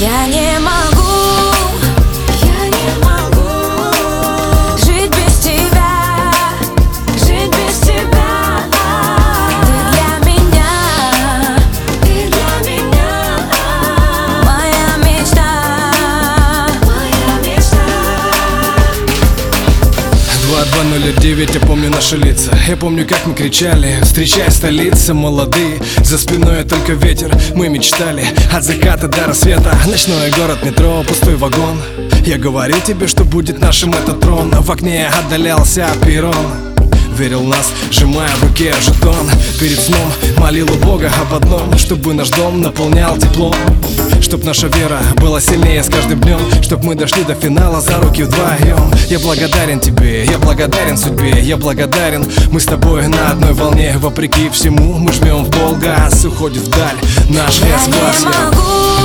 Я не могу жить без тебя, жить без тебя. Ты для меня моя мечта, моя мечта. 2209, я помню наши лица. Я помню, как мы кричали, встречая столица, молодые. За спиной только ветер, мы мечтали от заката до рассвета. Ночной город, метро, пустой вагон. Я говорил тебе, что будет нашим этот трон. В окне отдалялся перрон. Верил в нас, сжимая в руке жетон. Перед сном молил у Бога об одном: чтобы наш дом наполнял теплом, чтоб наша вера была сильнее с каждым днем, чтоб мы дошли до финала за руки вдвоем. Я благодарен тебе, я благодарен судьбе, я благодарен. Мы с тобой на одной волне, вопреки всему мы жмем в полгаз. Уходит вдаль наш лес глаз. Я не могу